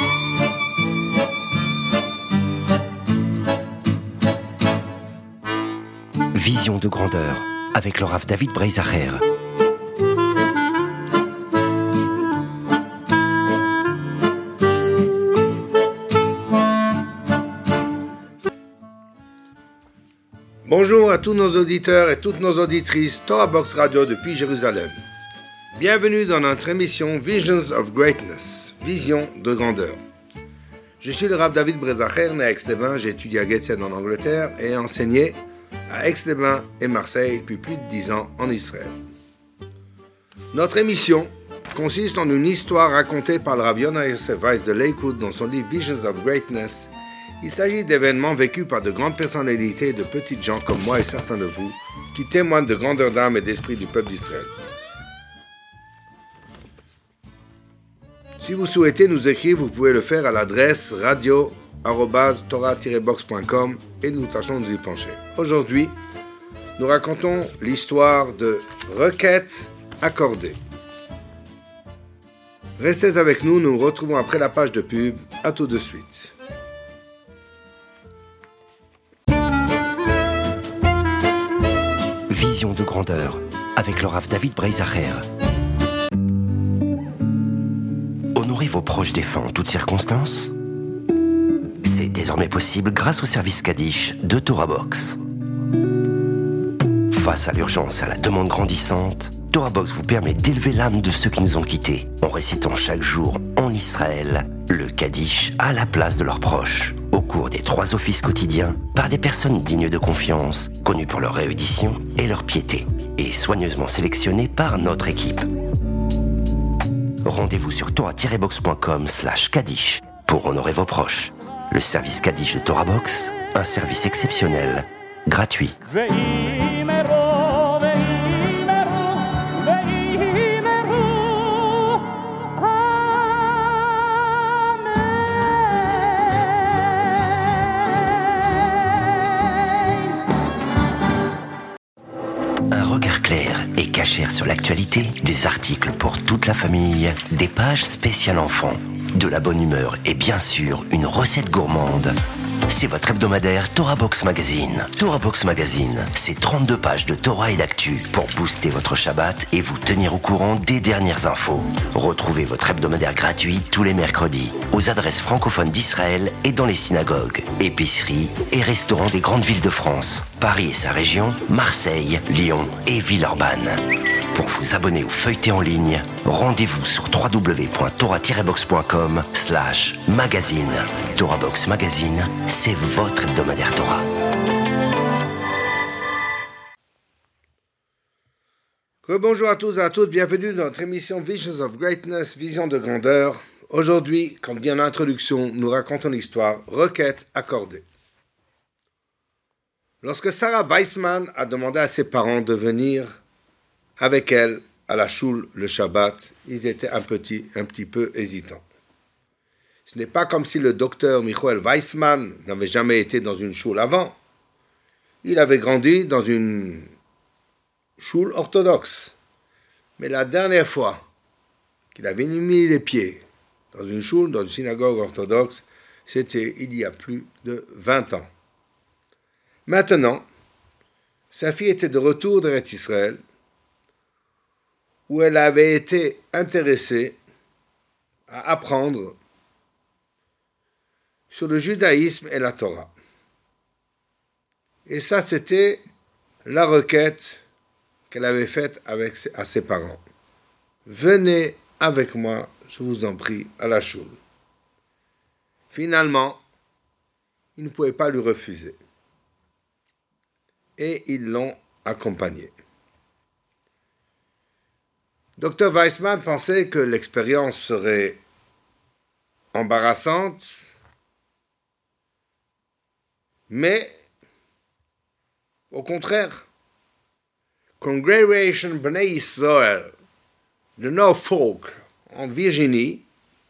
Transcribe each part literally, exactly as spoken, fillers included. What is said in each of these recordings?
Vision de grandeur avec le Rav David Breizacher. Bonjour à tous nos auditeurs et toutes nos auditrices Torah Box Radio depuis Jérusalem. Bienvenue dans notre émission Visions of Greatness, Vision de grandeur. Je suis le Rav David Breizacher, né à Aix-les-Bains. J'ai étudié à Gateshead en Angleterre et enseigné à Aix-les-Bains et Marseille depuis plus de dix ans en Israël. Notre émission consiste en une histoire racontée par le Rav Yonah Yosef Weiss de Lakewood dans son livre Visions of Greatness. Il s'agit d'événements vécus par de grandes personnalités et de petites gens comme moi et certains de vous qui témoignent de grandeur d'âme et d'esprit du peuple d'Israël. Si vous souhaitez nous écrire, vous pouvez le faire à l'adresse radio arobase torah tiret box point com et nous tâchons de nous y pencher. Aujourd'hui, nous racontons l'histoire de requêtes accordées. Restez avec nous, nous nous retrouvons après la page de pub. À tout de suite. Vision de grandeur avec le Rav David Breizacher. Honorez vos proches défunts en toutes circonstances. C'est désormais possible grâce au service Kaddish de Torah Box. Face à l'urgence et à la demande grandissante, Torah Box vous permet d'élever l'âme de ceux qui nous ont quittés en récitant chaque jour en Israël le Kaddish à la place de leurs proches, au cours des trois offices quotidiens, par des personnes dignes de confiance, connues pour leur réédition et leur piété, et soigneusement sélectionnées par notre équipe. Rendez-vous sur torah tiret box point com slash kaddish pour honorer vos proches. Le service Kaddish de Torah Box, un service exceptionnel, gratuit. Un regard clair et cachère sur l'actualité, des articles pour toute la famille, des pages spéciales enfants, de la bonne humeur et bien sûr une recette gourmande. C'est votre hebdomadaire Torah Box Magazine. Torah Box Magazine, c'est trente-deux pages de Torah et d'actu pour booster votre Shabbat et vous tenir au courant des dernières infos. Retrouvez votre hebdomadaire gratuit tous les mercredis aux adresses francophones d'Israël et dans les synagogues, épiceries et restaurants des grandes villes de France, Paris et sa région, Marseille, Lyon et Villeurbanne. Pour vous abonner ou feuilleter en ligne, rendez-vous sur w w w point torah tiret box point com slash magazine. Torah Box Magazine, c'est votre hebdomadaire Torah. Rebonjour à tous et à toutes, bienvenue dans notre émission Visions of Greatness, Vision de grandeur. Aujourd'hui, comme dit en introduction, nous racontons l'histoire Requête accordée. Lorsque Sarah Weissman a demandé à ses parents de venir avec elle à la choule le Shabbat, ils étaient un petit, un petit peu hésitants. Ce n'est pas comme si le docteur Michael Weissman n'avait jamais été dans une choule avant. Il avait grandi dans une choule orthodoxe. Mais la dernière fois qu'il avait mis les pieds dans une choule, dans une synagogue orthodoxe, c'était il y a plus de vingt ans. Maintenant, sa fille était de retour d'Eretz Israël, où elle avait été intéressée à apprendre sur le judaïsme et la Torah. Et ça, c'était la requête qu'elle avait faite avec ses, à ses parents. Venez avec moi, je vous en prie, à la choule. Finalement, ils ne pouvaient pas lui refuser. Et ils l'ont accompagnée. docteur Weissman pensait que l'expérience serait embarrassante, mais au contraire, Congregation Bnei Israel de Norfolk, en Virginie,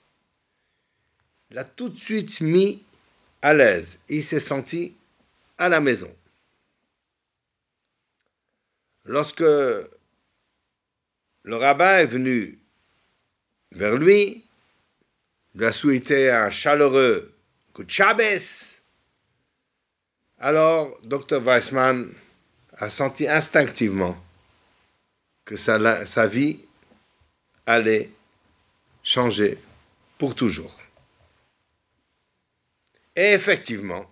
l'a tout de suite mis à l'aise. Il s'est senti à la maison. Lorsque le rabbin est venu vers lui, lui a souhaité un chaleureux Good Shabbos. Alors, docteur Weissman a senti instinctivement que sa, sa vie allait changer pour toujours. Et effectivement,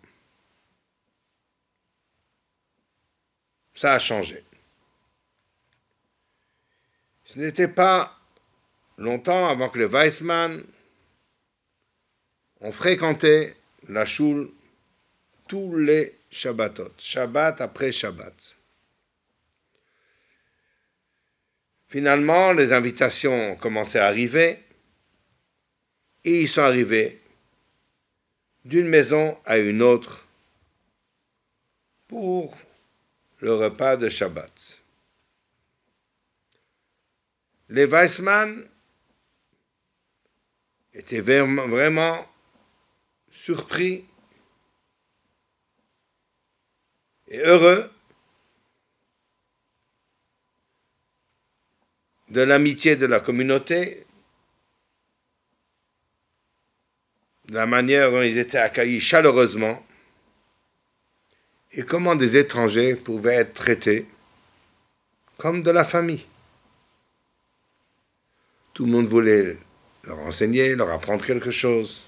ça a changé. Ce n'était pas longtemps avant que les Weissman ont fréquenté la choule tous les Shabbatot, Shabbat après Shabbat. Finalement, les invitations ont commencé à arriver et ils sont arrivés d'une maison à une autre pour le repas de Shabbat. Les Weissman étaient vraiment surpris et heureux de l'amitié de la communauté, de la manière dont ils étaient accueillis chaleureusement et comment des étrangers pouvaient être traités comme de la famille. Tout le monde voulait leur enseigner, leur apprendre quelque chose,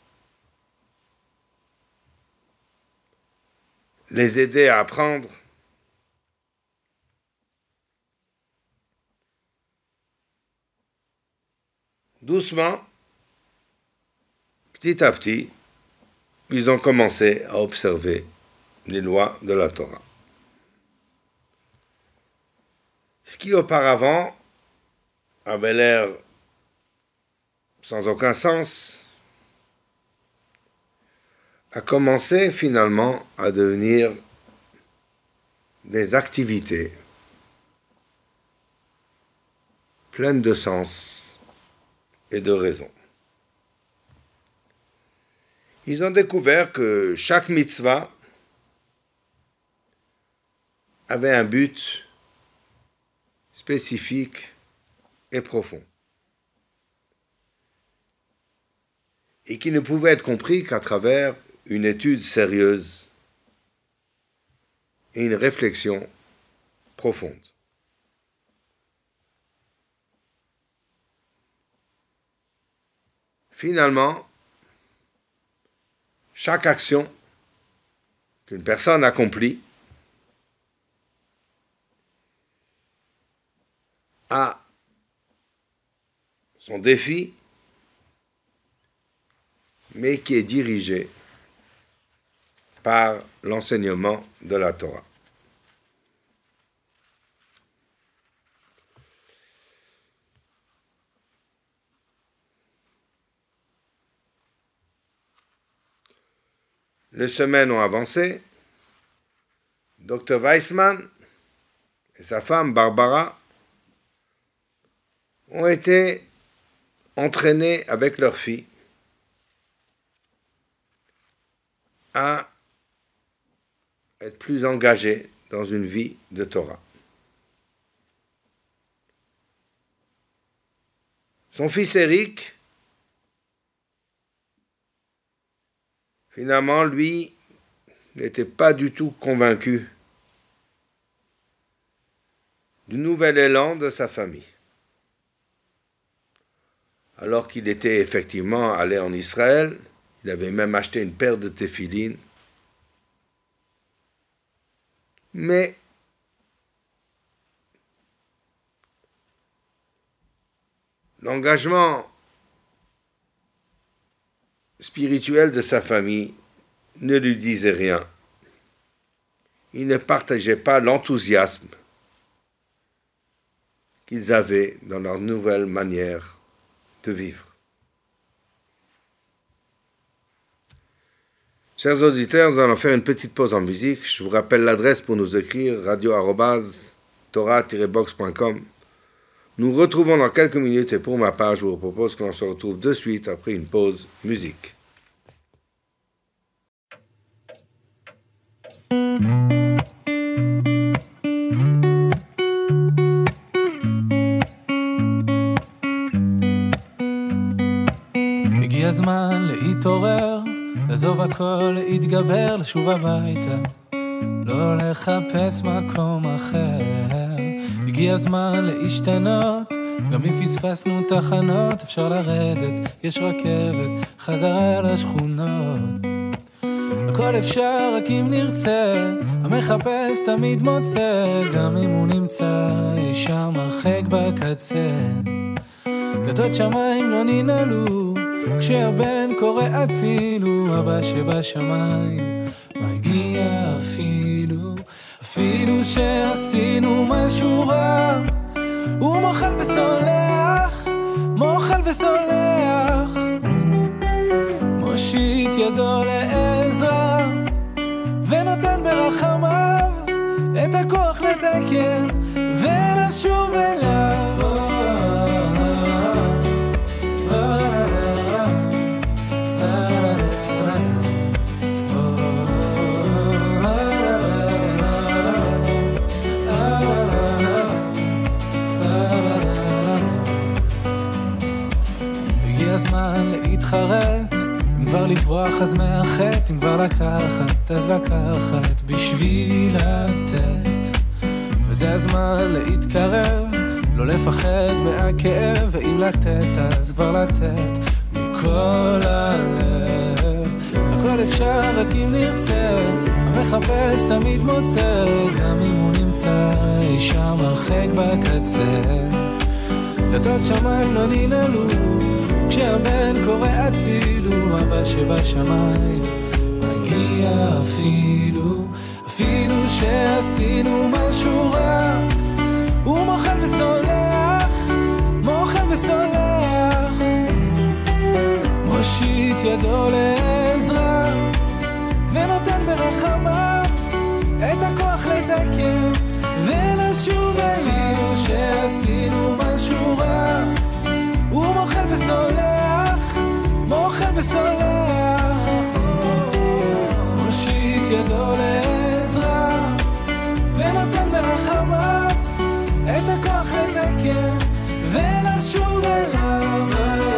les aider à apprendre. Doucement, petit à petit, ils ont commencé à observer les lois de la Torah. Ce qui auparavant avait l'air sans aucun sens, a commencé finalement à devenir des activités pleines de sens et de raison. Ils ont découvert que chaque mitzvah avait un but spécifique et profond, et qui ne pouvait être compris qu'à travers une étude sérieuse et une réflexion profonde. Finalement, chaque action qu'une personne accomplit a son défi, mais qui est dirigé par l'enseignement de la Torah. Les semaines ont avancé. docteur Weissman et sa femme Barbara ont été entraînés avec leur fille à être plus engagés dans une vie de Torah. Son fils Eric, finalement, lui, n'était pas du tout convaincu du nouvel élan de sa famille. Alors qu'il était effectivement allé en Israël, il avait même acheté une paire de téphilines, mais l'engagement spirituel de sa famille ne lui disait rien. Il ne partageait pas l'enthousiasme qu'ils avaient dans leur nouvelle manière de vivre. Chers auditeurs, nous allons faire une petite pause en musique. Je vous rappelle l'adresse pour nous écrire, radio arobase torah tiret box point com. Nous retrouvons dans quelques minutes et pour ma part, je vous propose que l'on se retrouve de suite après une pause musique. הגיע הזמן להתעורר, לעזוב הכל, להתגבר, לשוב הביתה, לא לחפש מקום אחר. הגיע הזמן להשתנות, גם אם פספסנו תחנות, אפשר לרדת, יש רכבת, חזרה לשכונות. הכל אפשר רק אם נרצה, המחפש תמיד מוצא, גם אם הוא נמצא אי שם הרחק בקצה. דלתות שמיים לא ננעלו, כשהבן קורא הצילו, אבא שבשמיים מגיע אפילו, אפילו שעשינו משהו רע, הוא מוחל וסולח, מוחל וסולח, מושיט ידו לעזרה, ונותן ברחמיו את הכוח לתקן ולשוב אליו. הזמן להתחרט, אם כבר לברוח אז מאחת, אם כבר לקחת אז לקחת בשביל לתת, וזה הזמן להתקרב, לא לפחד מהכאב, ואם לתת אז כבר לתת מכל הלב. הכל אפשר רק אם נרצה, המחפש תמיד מוצא, גם אם הוא נמצא אי שם הרחק בקצה. דלתות שמיים לא ננעלו, כשהבן קורא הצילו, אבא שבשמיים מגיע אפילו, אפילו שעשינו משהו רע, הוא מוחל וסולח, מוחל וסולח, מושיט ידו לעזרה, ונותן ברחמיו את הכוח לתקן ולשוב אליו. אפילו שעשינו משהו רע, הוא מוחל וסולח, מוחל וסולח, מושיט ידו לעזרה, ונותן ברחמיו את הכוח לתקן ולשוב אליו.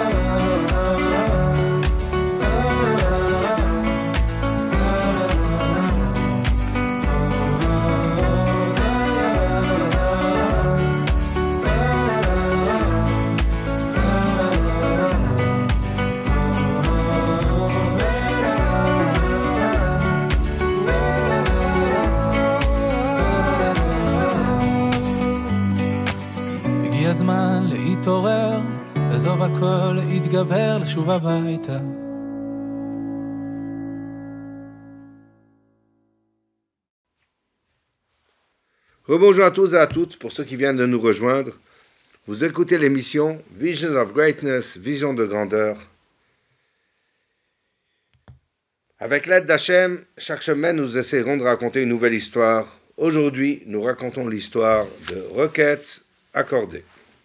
הזמן להתעורר, לעזוב הכל, להתגבר, לשוב הביתה. Rebonjour à tous et à toutes pour ceux qui viennent de nous rejoindre. Vous écoutez l'émission Visions of Greatness, Vision de grandeur. Avec l'aide d'Hachem, chaque semaine nous essaierons de raconter une nouvelle histoire. Aujourd'hui, nous racontons l'histoire de requêtes accordées.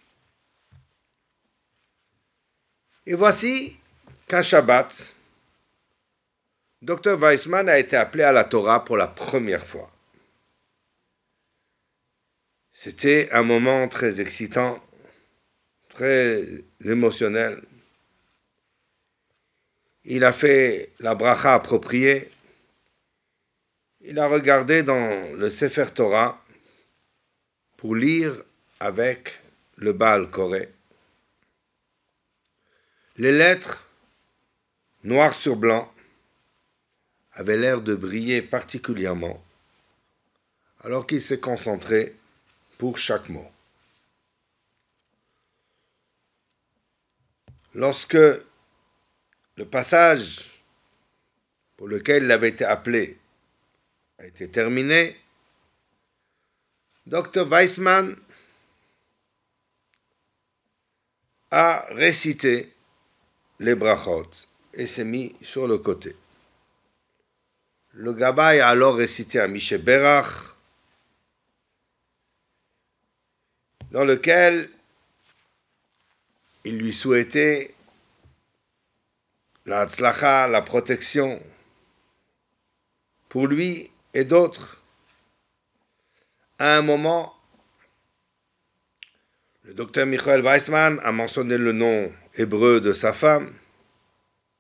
Et voici qu'un Shabbat, docteur Weissman a été appelé à la Torah pour la première fois. C'était un moment très excitant, très émotionnel. Il a fait la bracha appropriée. Il a regardé dans le Sefer Torah pour lire avec le Baal Koré. Les lettres, noir sur blanc, avaient l'air de briller particulièrement, alors qu'il s'est concentré pour chaque mot. Lorsque le passage pour lequel il avait été appelé a été terminé, docteur Weissman a récité les brachot et s'est mis sur le côté. Le Gabbai a alors récité un Mishe Berach, dans lequel il lui souhaitait la tzlacha, la protection, pour lui et d'autres. À un moment, le docteur Michael Weissman a mentionné le nom hébreu de sa femme,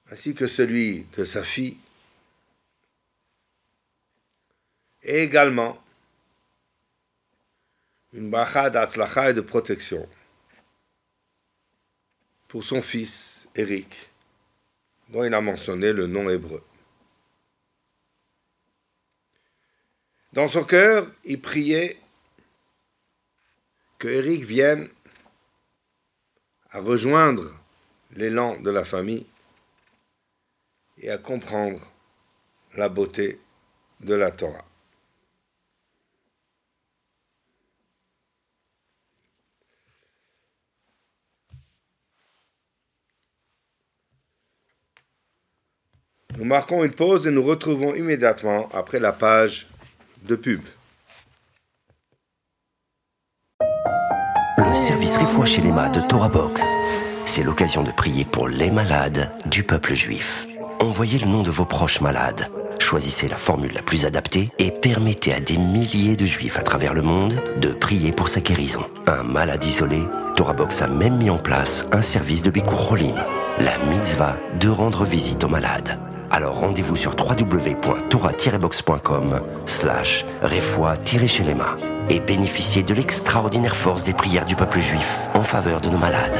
ainsi que celui de sa fille, et également une bracha d'atzlacha et de protection pour son fils, Eric, dont il a mentionné le nom hébreu. Dans son cœur, il priait que Eric vienne à rejoindre l'élan de la famille et à comprendre la beauté de la Torah. Nous marquons une pause et nous retrouvons immédiatement après la page de pub. Le service Refoua Shelema de Torah Box, c'est l'occasion de prier pour les malades du peuple juif. Envoyez le nom de vos proches malades. Choisissez la formule la plus adaptée et permettez à des milliers de juifs à travers le monde de prier pour sa guérison. Un malade isolé, Torah Box a même mis en place un service de Bikur Cholim, la mitzvah de rendre visite aux malades. Alors rendez-vous sur w w w point torah tiret box point com slash refoua tiret shelema et bénéficiez de l'extraordinaire force des prières du peuple juif en faveur de nos malades.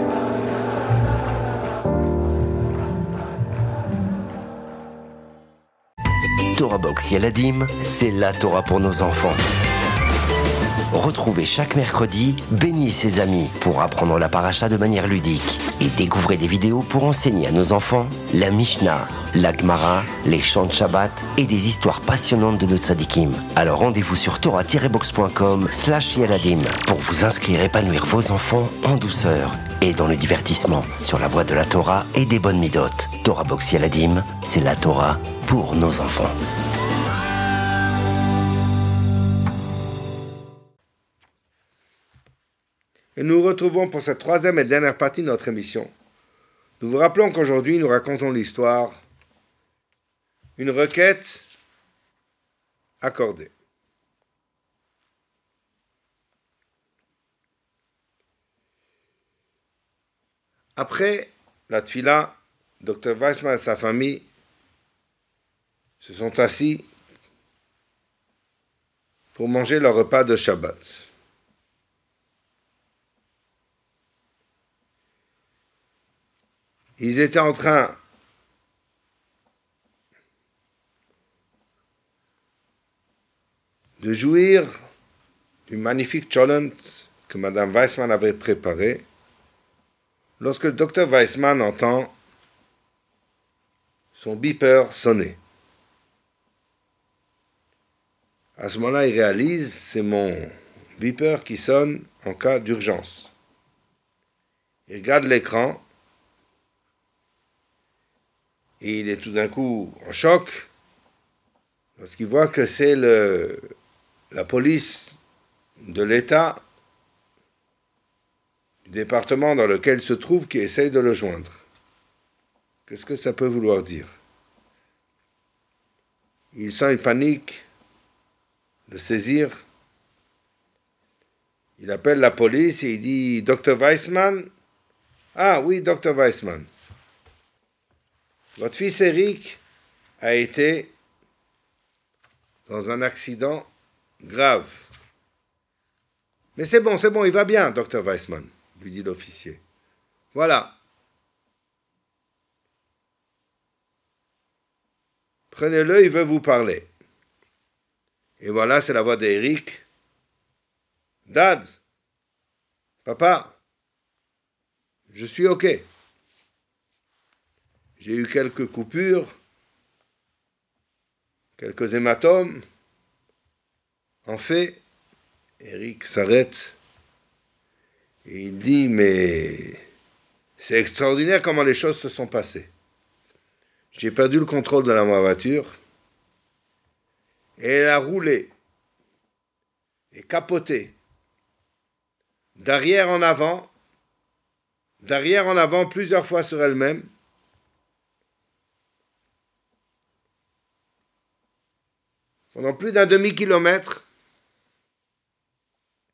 Torah Box Yeladim, c'est la Torah pour nos enfants. Retrouvez chaque mercredi Béni et ses amis pour apprendre la paracha de manière ludique et découvrez des vidéos pour enseigner à nos enfants la Mishnah, la Gemara, les chants de Shabbat et des histoires passionnantes de nos tzadikim. Alors rendez-vous sur torah tiret box point com slash yeladim pour vous inscrire et épanouir vos enfants en douceur et dans le divertissement sur la voie de la Torah et des bonnes midot. Torah Box Yeladim, c'est la Torah pour nos enfants. Et nous nous retrouvons pour cette troisième et dernière partie de notre émission. Nous vous rappelons qu'aujourd'hui, nous racontons l'histoire une requête accordée. Après la tfila, docteur Weissman et sa famille se sont assis pour manger leur repas de Shabbat. Ils étaient en train de jouir du magnifique cholent que Madame Weissman avait préparé lorsque le docteur Weissman entend son beeper sonner. À ce moment-là, il réalise, c'est mon beeper qui sonne en cas d'urgence. Il regarde l'écran et il est tout d'un coup en choc lorsqu'il voit que c'est le, la police de l'État du département dans lequel il se trouve qui essaye de le joindre. Qu'est-ce que ça peut vouloir dire? Il sent une panique de saisir. Il appelle la police et il dit « docteur Weissman ?»« Ah oui, docteur Weissman. Votre fils Eric a été dans un accident grave. »« Mais c'est bon, c'est bon, il va bien, docteur Weissman, » lui dit l'officier. « Voilà. Prenez-le, il veut vous parler. » Et voilà, c'est la voix d'Eric. « Dad, papa, je suis OK. J'ai eu quelques coupures, quelques hématomes. En fait, Eric s'arrête et il dit « Mais c'est extraordinaire comment les choses se sont passées. J'ai perdu le contrôle de la voiture et elle a roulé et capoté d'arrière en avant, d'arrière en avant plusieurs fois sur elle-même. Pendant plus d'un demi-kilomètre.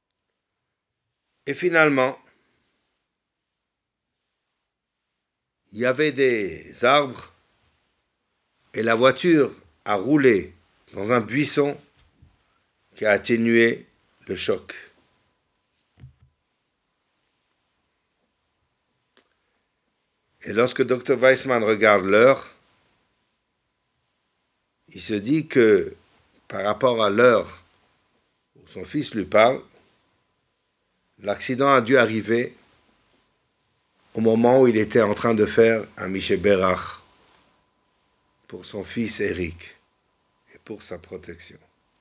Et finalement, il y avait des arbres et la voiture a roulé dans un buisson qui a atténué le choc. Et lorsque docteur Weissman regarde l'heure, il se dit que par rapport à l'heure où son fils lui parle, l'accident a dû arriver au moment où il était en train de faire un Miché Berach pour son fils Eric et pour sa protection.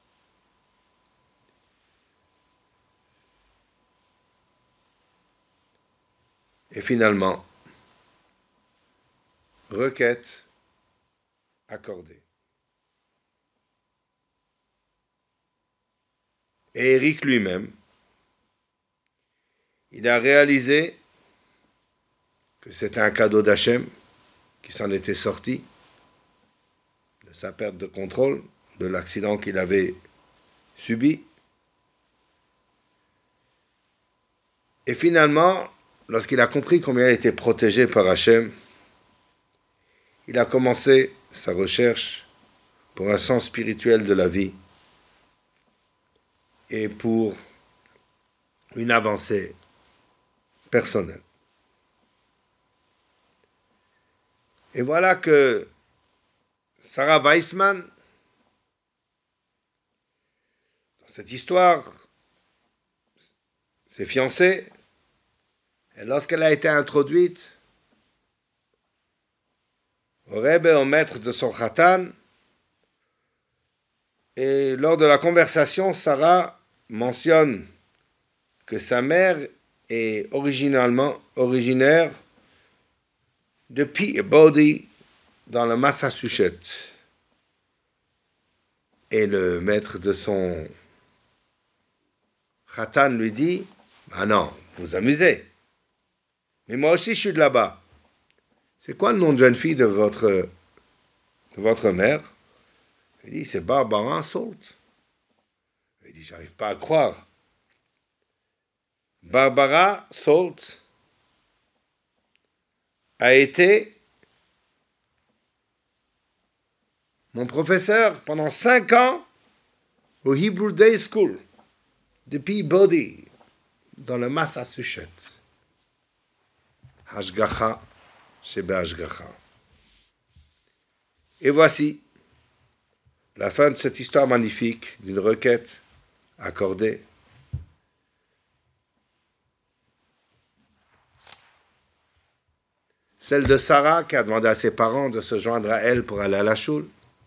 Et finalement, requête accordée. Et Eric lui-même, il a réalisé que c'était un cadeau d'Hachem qui s'en était sorti de sa perte de contrôle, de l'accident qu'il avait subi. Et finalement, lorsqu'il a compris combien il était protégé par Hachem, il a commencé sa recherche pour un sens spirituel de la vie et pour une avancée personnelle. Et voilà que Sarah Weissman, dans cette histoire, s'est fiancée, et lorsqu'elle a été introduite au Rebbe, au maître de son Khatan, et lors de la conversation, Sarah mentionne que sa mère est originalement originaire de Peabody dans le Massachusetts. Et le maître de son Khatan lui dit « Ah non, vous vous amusez. Mais moi aussi je suis de là-bas. C'est quoi le nom de jeune fille de votre, de votre mère ?» Il dit « C'est Barbara Salt. » Il dit « J'arrive pas à croire. » Barbara Salt a été mon professeur pendant cinq ans au Hebrew Day School de Peabody, dans le Massachusetts. Hashgacha, Shebe Hashgacha. Et voici la fin de cette histoire magnifique d'une requête accordée. Celle de Sarah qui a demandé à ses parents de se joindre à elle pour aller à la choule.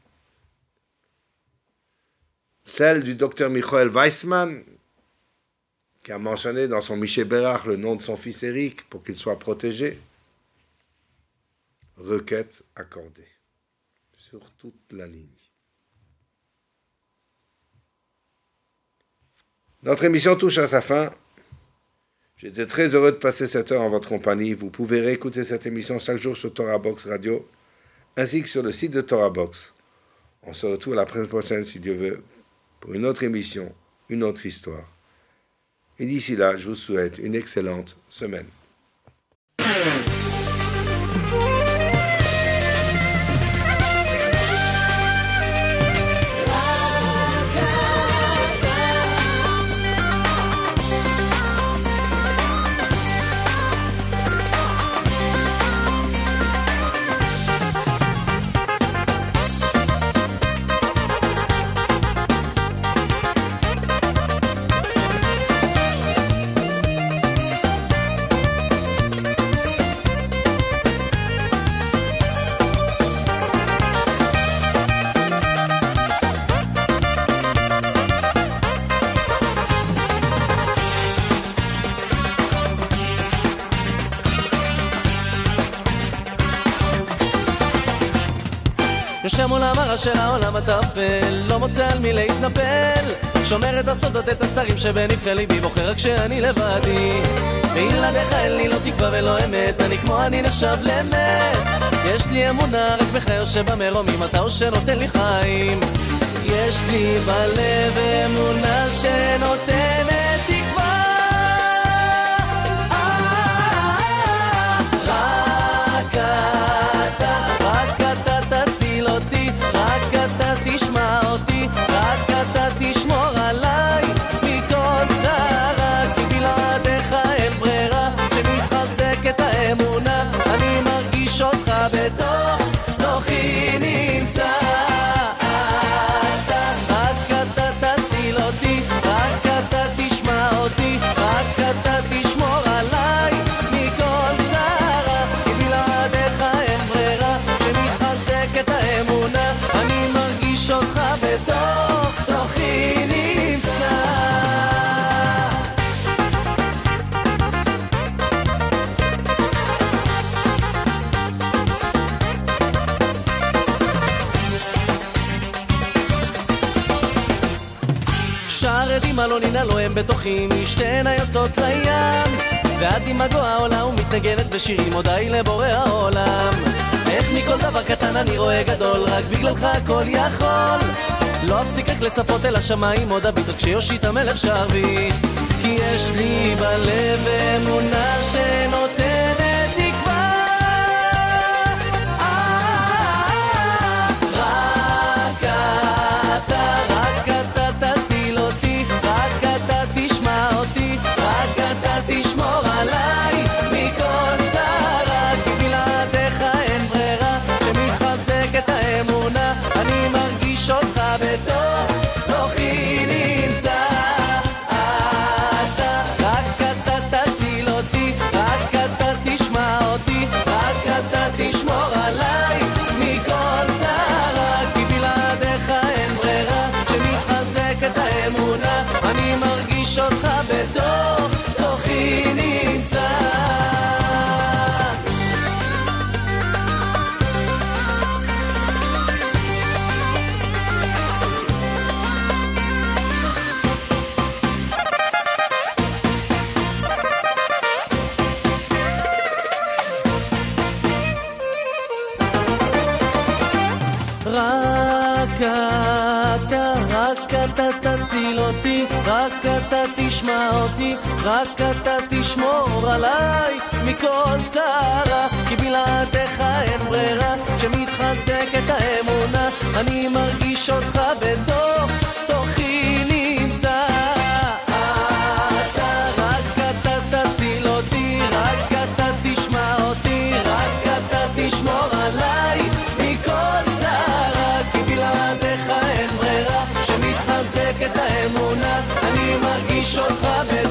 Celle du docteur Michael Weissman qui a mentionné dans son Miché Berach le nom de son fils Eric pour qu'il soit protégé. Requête accordée sur toute la ligne. Notre émission touche à sa fin. J'étais très heureux de passer cette heure en votre compagnie. Vous pouvez réécouter cette émission chaque jour sur Torah Box Radio, ainsi que sur le site de Torah Box. On se retrouve la semaine prochaine, si Dieu veut, pour une autre émission, une autre histoire. Et d'ici là, je vous souhaite une excellente semaine. יושב מול המראה של העולם הטפל, לא מוצא על מי להתנפל, שומר את הסודות, את הסתרים שבנבחי ליבי, בוחר רק שאני לבדי. בלעדיך אין לי לא תקווה ולא אמת, אני כמו אני נחשב למת. יש לי אמונה רק בך יושב במרומים, אתה הוא שנותן לי חיים. יש לי בלב אמונה שנותנת תקווה. רק השמיים אלונין אלוהם בתוכי משתנה יוצאות לים והדימה גואה עולה ומתנגנת בשירים הודאי לבורא העולם איך מכל דבר קטן אני רואה גדול רק בגללך הכל יכול לא אפסיק רק לצפות אל השמיים עוד הביט רק שיושיט המלך שרביט כי יש לי בלב אמונה שנותנת תקווה רק אתה, רק אתה תציל אותי רק אתה תשמע אותי רק אתה תשמור עליי מכל צרה כי בלעדיך אין ברירה שמתחזקת האמונה אני מרגיש אותך בתוך תוכי נמצא תשמור עליי מכל צרה כי בלעדיך אין ברירה שמתחזק את האמונה אני מרגיש אותך בתוך תוכי נמצא אתה תציל אותי, רק אתה תשמע אותי, רק אתה תשמור עליי מכל צרה כי בלעדיך אין ברירה שמתחזקת האמונה אני מרגיש אותך בתוך תוכי נמצא אתה, רק אתה תציל אותי, רק אתה תשמע אותי רק אתה תשמור עליי מכל צרה כי בלעדיך אין ברירה שמתחזק את האמונה אני מרגיש אותך ב...